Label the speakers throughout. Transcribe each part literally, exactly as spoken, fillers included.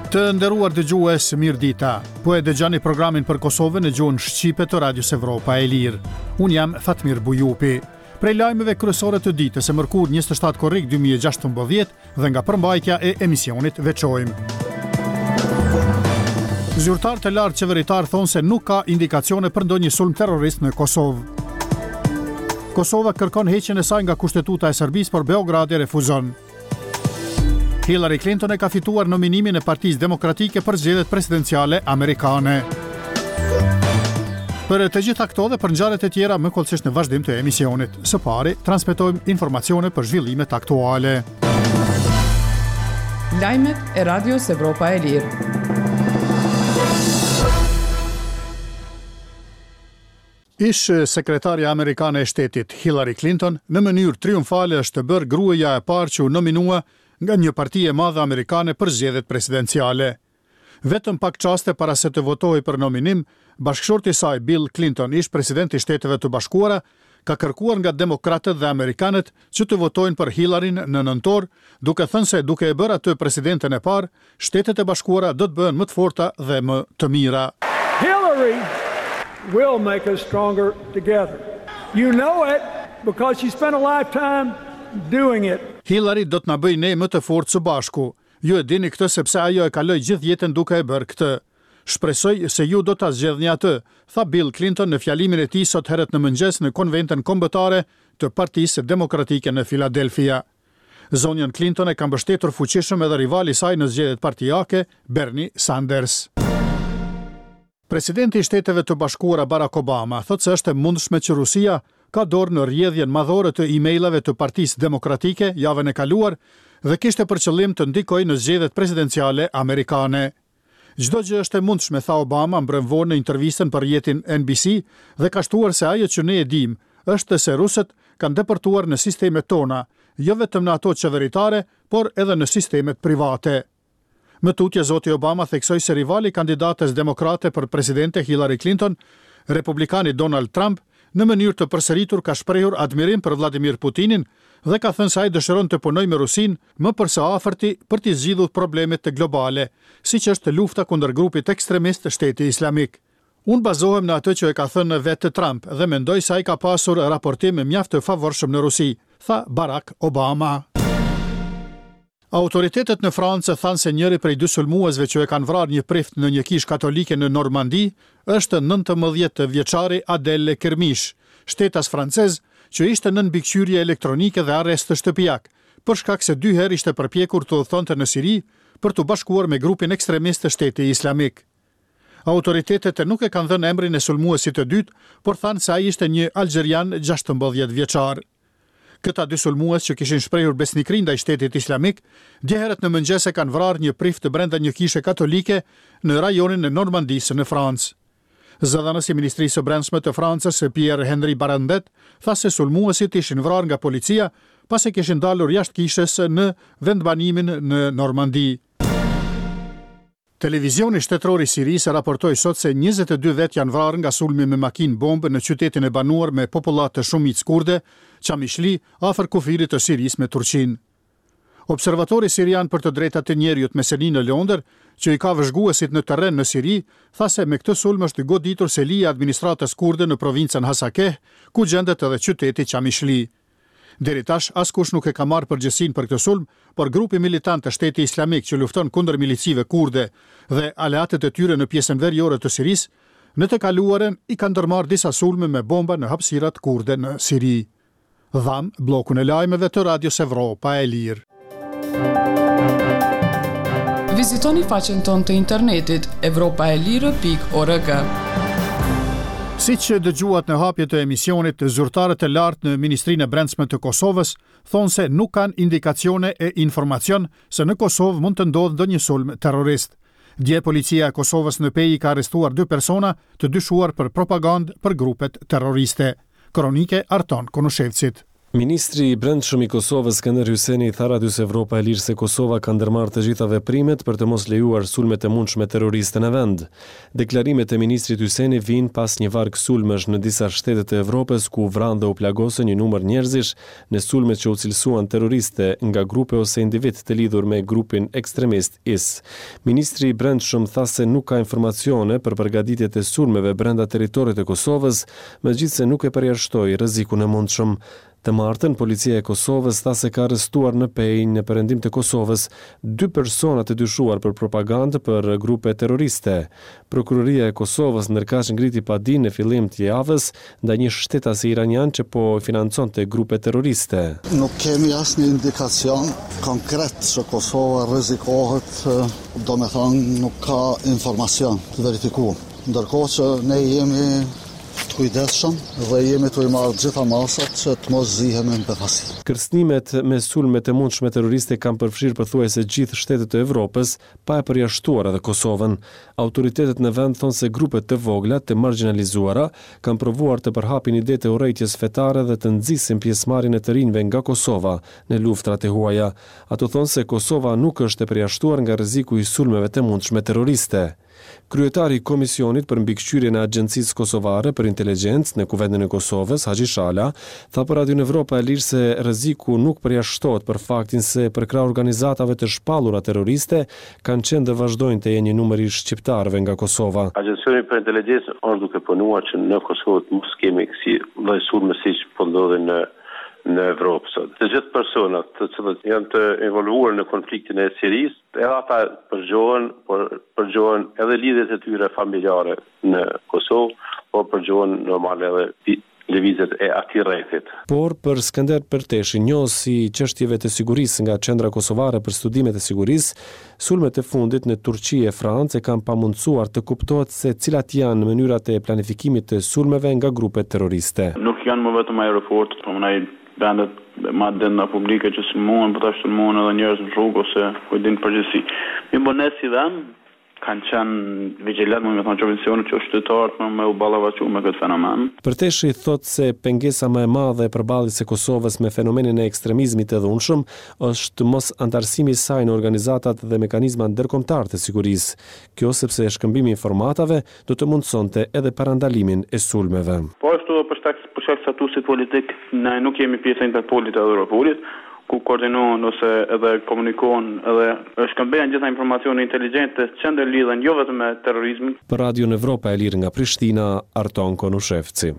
Speaker 1: Të nderuar dëgjues, mirë dita. Po e dëgjoni programin për Kosovën në gjuhën shqipe të Radios Evropa e Lirë. Unë jam Fatmir Bujupi. Prej lajmeve kryesore të ditës, e mërkur njëzet e shtatë korrik dy mijë e gjashtëmbëdhjetë dhe nga përmbajtja e emisionit veçojmë. Zyrtarë të lartë qeveritar thonë se nuk ka indikacione për ndonjë sulm terrorist në Kosovë. Kosova kërkon heqjen e saj nga kushtetuta e Serbisë, por Beogradi refuzon. Hillary Clinton e ka fituar nominimin e Partisë Demokratike për zgjedhjet presidenciale amerikane. Për të gjitha këto dhe për ngjarjet e tjera më kollësisht në vazhdim të emisionit. Së pari, transmetojmë informacione për zhvillimet aktuale.
Speaker 2: Lajmet e Radios Evropa e Lirë.
Speaker 1: Ish sekretarja amerikane e shtetit Hillary Clinton në mënyrë triumfale është bërë gruaja e parë që u nominua nga një parti e madhe amerikane për zgjedhjet presidenciale. Vetëm pak qaste para se të votohej për nominim, bashkëshorti i saj Bill Clinton, ish presidenti i Shteteve të Bashkuara, ka kërkuar nga demokratët dhe amerikanët që të votojnë për Hillaryn në nëntor, duke thënë se duke e bërë atë presidenten e parë, Shtetet e Bashkuara do të bëhen më të forta dhe më të mira.
Speaker 3: Hillary will make us stronger together. You know it because she spent a lifetime doing it.
Speaker 1: Hillary do të na bëjë ne më të fortë së bashku. Ju e dini këtë sepse ajo e kaloi gjithë jetën duke e bërë këtë. Shpresoj se ju do ta zgjedhni atë, tha Bill Clinton në fjalimin e tij sot herët në mëngjes në konventën kombëtare të Partisë Demokratike në Filadelfia. Zonjën Clinton e ka mbështetur fuqishëm edhe rivali i saj në zgjedhjet partijake, Bernie Sanders. Presidenti i Shteteve të Bashkuara Barack Obama thotë se është e mundshme që Rusia ka dorë në rrjedhjen madhore të emailave të Partisë Demokratike javën e kaluar dhe kishte për qëllim të ndikojë në zgjedhjet presidenciale amerikane. Çdo gjë është e mundshme, tha Obama mbrëmvor në intervistën për rrjetin N B C dhe ka shtuar se ajo që ne e dim është se rusët kanë deportuar në sistemet tona, jo vetëm në ato qeveritare, por edhe në sistemet private. Më tutje zoti Obama theksoi se rivali kandidates demokrate për presidente Hillary Clinton, republikani Donald Trump, në mënyrë të përsëritur ka shprehur admirim për Vladimir Putinin dhe ka thënë se ai dëshiron të punojë me Rusinë më përse afërti për të zgjidhur problemet të globale, siç është lufta kundër grupit ekstremist të Shteti Islamik. Unë bazohem në atë që e ka thënë vetë Trump dhe mendoj se ai ka pasur raportim mjaft të favorshëm në Rusi, tha Barack Obama. Autoritetet në Francë thanë se njëri prej dy sulmuesve që e kanë vrarë një prift në një kishë katolike në Normandi është nëntëmbëdhjetë vjeçari Adel Kermish, shtetas francez që ishte nën mbikëqyrje elektronike dhe arrest shtëpiak, për shkak se dy herë ishte përpjekur të udhëtonte në Siri për të bashkuar me grupin ekstremist të Shtetit Islamik. Autoritetet nuk e kanë dhënë emrin e sulmuesit të dytë, por thanë se ai ishte një algjerian gjashtëmbëdhjetë vjeçar. Këta dy sulmues që kishin shprehur besnikëri ndaj Shtetit Islamik, dje herët në mëngjes e kanë vrarë një prift brenda një kishe katolike në rajonin e Normandisë në Francë. Zëdhënësi i Ministrisë së Brendshme të Francës, Pierre Henry Barandet, tha se sulmuesit ishin vrarë nga policia pasi kishin dalur jashtë kishës në vendbanimin në Normandi. Televizioni shtetëror i Sirisë raportoi sot se njëzet e dy vet janë vrarë nga sulmi me makinë bombë në qytetin e banuar me popullat të shumicë kurde, Qamishli, afër kufirit të Sirisë me Turqinë. Observatori sirian për të drejtat të njerëzit Meseni në Londër, që i ka vëzhguesit në terren në Siri, tha se me këtë sulm është goditur selia e administratës kurde në provincën Hasakeh, ku gjendet edhe qyteti Qamishli. Deri tash askush nuk e ka marrë përgjegjësinë për këtë sulm, por grupi militant të Shtetit Islamik që lufton kundër milicive kurde dhe aleatët e tyre në pjesën veriore të Sirisë, në të kaluarën i kanë ndërmarrë disa sulme me bomba në hapësirat kurde në Siri. Dham bllokun e lajmeve të Radios Evropa e Lirë.
Speaker 2: Vizitoni faqen tonë të internetit evropaelire pikë org.
Speaker 1: Si që dëgjuat në hapje të emisionit, zyrtarët e lartë në Ministrinë e Brendshme të Kosovës thonë se nuk kanë indikacione e informacion se në Kosovë mund të ndodhë ndonjë sulm terrorist. Dje policia e Kosovës në Peji ka arrestuar dy persona të dyshuar për propagandë për grupet terroriste. Kronike Arton Konushevcit.
Speaker 4: Ministri i Brendshëm i Kosovës Skënder Hyseni tha Radios Evropa e Lirë se Kosova ka ndërmarrë të gjitha veprimet për të mos lejuar sulmet e mundshme terroriste në vend. Deklarimet e ministrit Hyseni vijnë pas një varg sulmesh në disa shtete të Evropës ku vran dhe u plagosën një numër njerëzish në sulmet që u cilësuan terroriste nga grupe ose individ të lidhur me grupin ekstremist I S. Ministri i Brendshëm tha se nuk ka informacione për përgatitjet e sulmeve brenda territorit të Kosovës, megjithse nuk e përjashtoi rrezikun e mundshëm. Të martën, policia e Kosovës tha se ka arrestuar në Pejnë në perëndim të Kosovës dy persona të dyshuar për propagandë për grupe terroriste. Prokuroria e Kosovës ndërkaq ngriti padinë në fillim të javës ndaj një shtetasi iranian që po financonte grupe terroriste.
Speaker 5: Nuk kemi asnjë indikacion konkret se Kosova rrezikohet, domethënë nuk ka informacion të verifikuar. Ndërkohë që ne jemi të kujdesshëm dhe jemi të i marrë gjitha masat që të mos zihemi në befasi.
Speaker 4: Kërcënimet me sulmet e mundshme terroriste kanë përfshirë pothuajse gjithë shtetet e Evropës, pa e përjashtuar edhe Kosovën. Autoritetet në vend thonë se grupet të vogla të marginalizuara kanë provuar të përhapin ide të urrejtjes fetare dhe të nxisin pjesëmarrjen e të rinjve nga Kosova në luftrat e huaja. Ato thonë se Kosova nuk është e përjashtuar nga rreziku I sulmeve të mundshme terroriste. Kryetari I Komisionit për mbikëqyrjen e Agjencisë Kosovare për Inteligjencë në Kuvendin e Kosovës, Haxhi Shala, tha për Radio Evropa e Lirë se rreziku nuk përjashtohet për faktin se përkrah organizatave të shpallura terroriste kanë qenë dhe vazhdojnë të jenë një numër I shqiptarëve nga Kosova.
Speaker 6: Agjencioni për Inteligjencë është duke punuar që në Kosovë të mos kemi kësi lloj sulme siç po ndodhin në në Evropë sot. Të gjithë personat të cilët janë të involuar në konfliktin e Sirisë, edhe ata përgjohen, por përgjohen edhe lidhjet e tyre familjare në Kosovë, por përgjohen normal edhe lëvizjet e atij rrethit.
Speaker 4: Por për Skënder Perteshi, njohësi I çështjeve të sigurisë nga Qendra Kosovare për Studimet e Sigurisë, sulmet e fundit në Turqi e Francë kanë pamundsuar të kuptohet se cilat janë mënyrat e planifikimit të sulmeve nga grupet terroriste.
Speaker 7: Nuk janë më vetëm aeroportet, por më bandet ma denda publike që sulmohen, për ta sulmohen edhe njerëz në rrugë ose kujdin përgjithësi. Mi bonesi si dhan kanë qenë vigjilant, më thonë qovicione që qytetarët më me u ballavaçu me këtë fenomen.
Speaker 4: Perteshi thot se pengesa më e madhe e përballjes së Kosovës me fenomenin e ekstremizmit të dhunshëm është mos antarësimi I saj në organizatat dhe mekanizma ndërkombëtar të sigurisë. Kjo sepse shkëmbimi I informatave do të mundsonte edhe parandalimin e sulmeve.
Speaker 7: Po ashtu për shkak për shkak statusit politik, ne nuk jemi pjesë e Interpolit edhe Europolit, ku koordinohen ose edhe komunikohen edhe shkëmbejnë gjitha informacione inteligjente që ndërlidhen jo vetëm me terrorizmin.
Speaker 4: Për Radio Evropa e Lirë nga Prishtina, Arton Konushevci.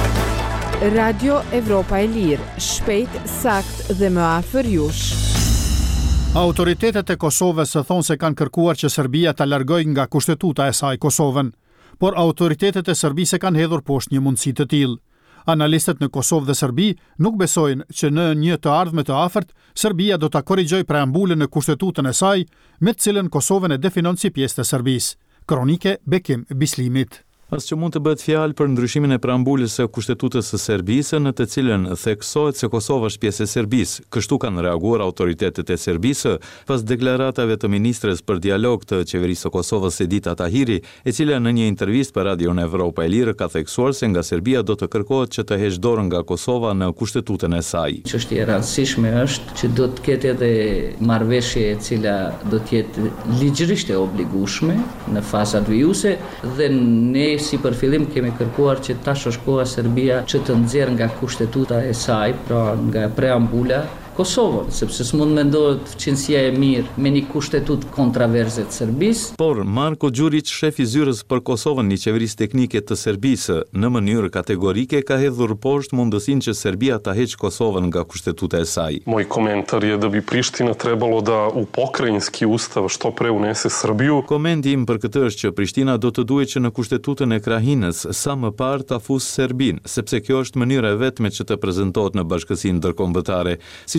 Speaker 8: Radio Evropa e Lirë, shpejt, sakt dhe më afër jush.
Speaker 1: Autoritetet e Kosovës thonë se kanë kërkuar që Serbia ta largojë nga kushtetuta e saj Kosovën, por autoritetet e Serbisë kanë hedhur poshtë një mundësi të tillë. Analistët në Kosovë dhe Serbi nuk besojnë që në një të ardhme të afërt, Serbia do ta korrigjojë preambulën në kushtetutën e saj, me të cilën Kosovën e definon si pjesë të Serbisë. Kronike Bekim Bislimit.
Speaker 9: As që mund të bëhet fjalë për ndryshimin e preambulës së Kushtetutës së Serbisë, në të cilën theksohet se Kosova është pjesë e Serbisë. Kështu kanë reaguar autoritetet e Serbisë pas deklaratave të ministres për dialog të qeverisë së Kosovës Edita Tahiri, e cila në një intervistë për Radio Evropa e Lirë ka theksuar se nga Serbia do të kërkohet që të heqë dorën nga Kosova në Kushtetutën e saj.
Speaker 10: Çështja e rëndësishme është që do të ketë edhe marrëveshje e cila do të jetë ligjërisht e obligueshme në fazat vijuese dhe ne si për fillim kemi kërkuar që tash është koha Serbia që të nxjerrë nga kushtetuta e saj, pra nga preambula, Kosovën, sepse s'mund mendohet fqinësia e mirë me një kushtetut kontraverze të Serbisë.
Speaker 9: Por Marko Đurić, shef I zyrës për Kosovën një qeverisë teknike të Serbisë, në mënyrë kategorike ka hedhur poshtë mundësinë që Serbia ta heqë Kosovën nga kushtetuta e saj.
Speaker 11: Moj komentar je da bi Priština trebalo da u pokrajinski ustav što pre unese Srbiju.
Speaker 9: Komendi im për këtë është që Prishtina do të duhet që në kushtetutën e Krahinës sa më parë ta fusë Serbinë, sepse kjo është mënyra e vetme që të prezantohet në bashkësinë ndërkombëtare. Si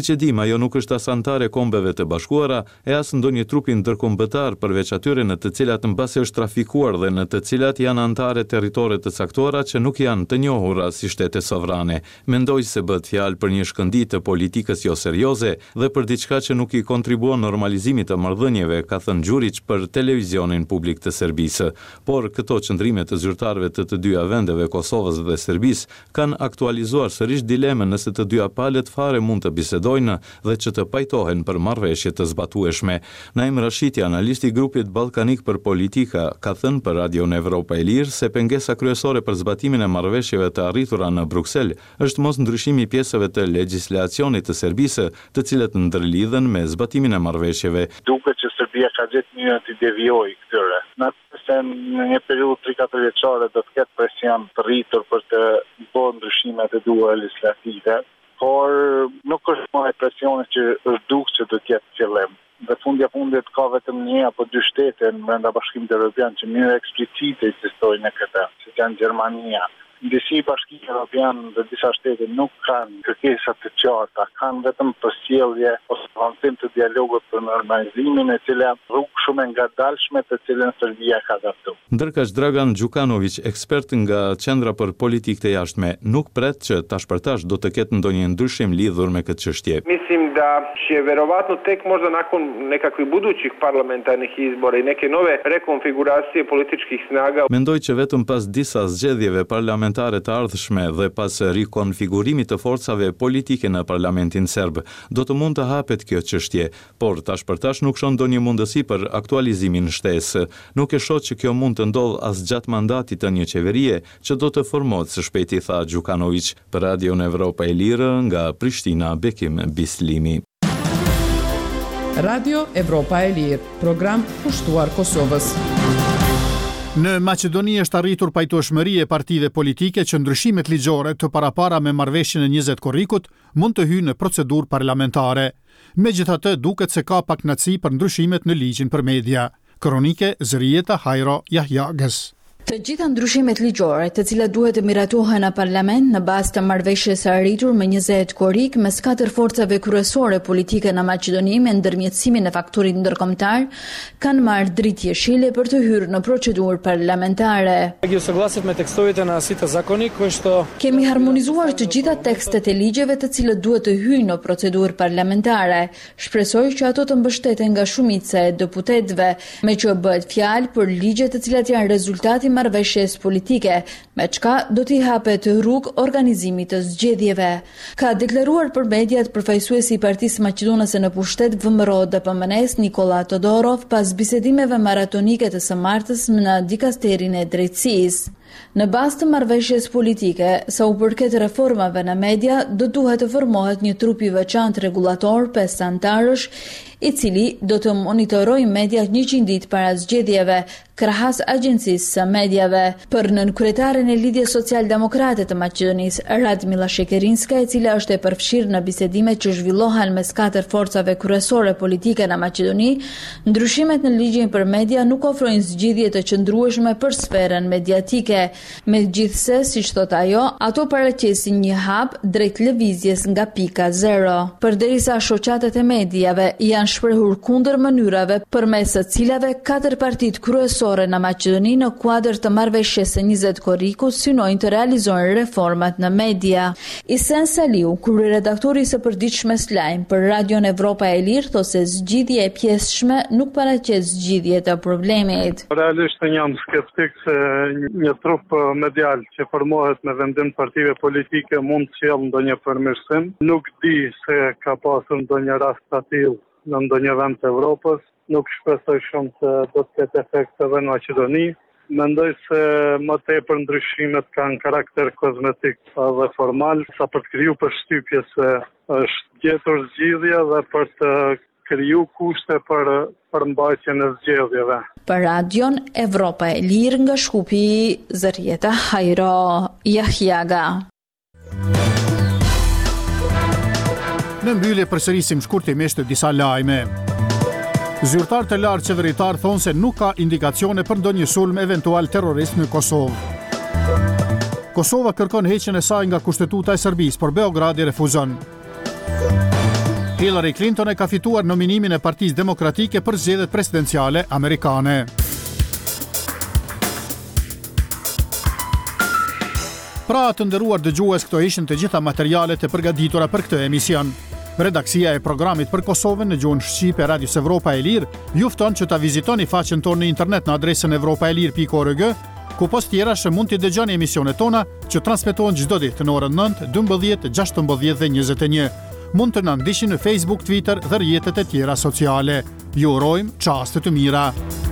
Speaker 9: Siç e dim, ajo nuk është as antare e Kombeve të Bashkuara e as ndonjë trupi ndërkombëtar përveç atyre në të cilat mbasi është trafikuar dhe në të cilat janë antare territore të caktuara që nuk janë të njohura si shtete sovrane. Mendoj se bëhet fjalë për një shkëndijë të politikës jo serioze dhe për diçka që nuk i kontribuon normalizimit të marrëdhënieve, ka thënë Gjurić për televizionin publik të Serbisë. Por këto qëndrime të zyrtarëve të të dyja vendeve, Kosovës dhe Serbisë, kanë aktualizuar sërish dilemën nëse të dyja palët fare mund të bisedojnë dhe që të pajtohen për marrëveshje të zbatueshme. Naim Rashiti, analisti i grupit ballkanik për politika, ka thënë për Radion Evropa e Lirë se pengesa kryesore për zbatimin e marrëveshjeve të arritura në Bruksel është mos ndryshimi i pjesëve të legjislacionit të Serbisë, të cilët ndërlidhen me zbatimin e marrëveshjeve.
Speaker 12: Duket që Serbia ka gjetë mënyrë të devijojë këtyre. Nëse në një periudhë tre katër vjeçare do të ketë presion të rritur për të bërë ndryshimet e duhura legislative, por nuk është më presioni që është duke që do të ketë fillim. Dhe fundja fundit ka vetëm një apo dy shtete në brenda Bashkimit Evropian që mënyrë eksplicite ekzistojnë në këtë, si janë Gjermania. Disi Bashkimi Evropian dhe disa shtete nuk kanë kërkesa të qarta, kanë vetëm përsjellje ose avancim të dialogut për normalizimin, e cila rrugë shumë e ngadalshme të cilën Serbia ka adaptuar.
Speaker 9: Ndërkaq Dragan Gjukanović, ekspert nga Qendra për Politikë të Jashtme, nuk pret që tash për tash do të ketë ndonjë ndryshim lidhur me këtë çështje.
Speaker 13: Mislim da će verovatno tek možda nakon nekakvih budućih parlamentarnih izbora i neke nove rekonfiguracije političkih snaga.
Speaker 9: Mendoj që vetëm pas disa zgjedhjeve parlamentare të ardhshme dhe pas rikonfigurimit të forcave politike në parlamentin serb, do të mund të hapet kjo çështje, por tash për tash nuk shon ndonjë mundësi për aktualizimin shtesë. Nuk e shoh që kjo mund të ndodhë as gjatë mandatit të një qeverie që do të formohet së shpejti, tha Gjukanović. Për Radion Evropa e Lirë, nga Prishtina, Bekim Bislimi.
Speaker 2: Radio Evropa e Lirë, program pushtuar Kosovës.
Speaker 1: Në Maqedoni është arritur pajtueshmëri e partive politike që ndryshimet ligjore të parapara me marrëveshjen e njëzet korrikut mund të hyjnë në procedurë parlamentare. Megjithatë, duket se ka pakënaqësi për ndryshimet në ligjin për media. Kronike Zërieta Hajro Jahjagës.
Speaker 14: Të gjitha ndryshimet ligjore, të cilat duhet të miratohen në parlament në bazë të marrëveshjes së arritur me njëzet korrik mes katër forcave kryesore politike në Maqedoni me ndërmjetësimin e faktorit ndërkombëtar, kanë marrë dritë jeshile për të hyrë në procedurë parlamentare. Kemi harmonizuar të gjitha tekstet e ligjeve të cilët duhet të hyjnë në procedurë parlamentare. Shpresoj që ato të mbështeten nga shumica e deputetëve, me që bëhet fjalë për ligje të cilat janë rezultati marrëveshjes politike, me çka do t'i hapet rrugë organizimit të zgjedhjeve. Ka deklaruar për mediat përfaqësuesi i Partisë Maqedonase në pushtet V M R O D P M N-s Nikola Todorov pas bisedimeve maratonike të së martës në dikasterin e drejtësisë. Në bazë të marrëveshjes politike, sa u përket reformave në media, do duhet të formohet një trup i veçantë rregullator pesë antarësh, i cili do të monitorojë mediat njëqind ditë para zgjedhjeve, krahas agjencisë së mediave. Për nënkryetaren e Lidhjes Social-Demokrate të Maqedonisë, Radmila Shekerinska, e cila është e përfshirë në bisedimet që zhvillohen mes katër forcave kryesore politike në Maqedoni, ndryshimet në ligjin për media nuk ofrojnë zgjidhje të qëndrueshme për sferën mediatike. Megjithse, siç thot ajo, ato paraqesin një hap drejt lëvizjes nga pika zero. Përderisa shoqatet e mediave janë shprehur kundër mënyrave përmes së cilave katër partitë kryesore në Maqedoni në kuadër të marrëveshjes së njëzet korrikut synojnë të realizojnë reformat në media. Isen Saliu, kryeredaktori i së përditshme Slajm për Radion Evropa e Lirë, thotë se zgjidhja e pjesëshme nuk paraqet zgjidhje të problemit.
Speaker 15: Realisht jam skeptik se një trup medial që formohet me vendim partive politike mund të sjellë ndonjë përmirësim. Nuk di se ka pasur ndonjë rast të tillë në ndonjë vend të Evropës, nuk shpresoj shumë se do të ketë efekt edhe në Maqedoni. Mendoj se më tepër ndryshimet kanë karakter kozmetik dhe formal, sa për të kriju përshtypje se është gjetur zgjidhja dhe për të kriju kushte për përmbajtjen e zgjedhjeve.
Speaker 14: Për Radion Evropa e Lirë nga Shkupi, Zërieta Hajro Jahjaga.
Speaker 1: Në mbyllje përsërisim shkurtimisht disa lajme. Zyrtar të lartë qeveritar thonë se nuk ka indikacione për ndonjë sulm eventual terrorist në Kosovë. Kosova kërkon heqjen e saj nga kushtetuta e Serbisë, por Beogradi refuzon. Hillary Clinton e ka fituar nominimin e Partisë Demokratike për zgjedhjet presidenciale amerikane. Pra të nderuar dëgjues, këto ishin të gjitha materialet e përgatitura për këtë emision. Redaksia e programit për Kosovën në gjuhën shqipe Radios Evropa e Lirë ju fton që ta vizitoni faqen tonë në internet në adresën evropaelir pikë org, ku post tjera shë mund t'i dëgjoni emisionet tona që transmetohen çdo ditë në orën nëntë, dymbëdhjetë, gjashtëmbëdhjetë dhe njëzet e një. Mund të na ndiqni në Facebook, Twitter dhe rrjetet e tjera sociale. Ju urojmë çaste të mira.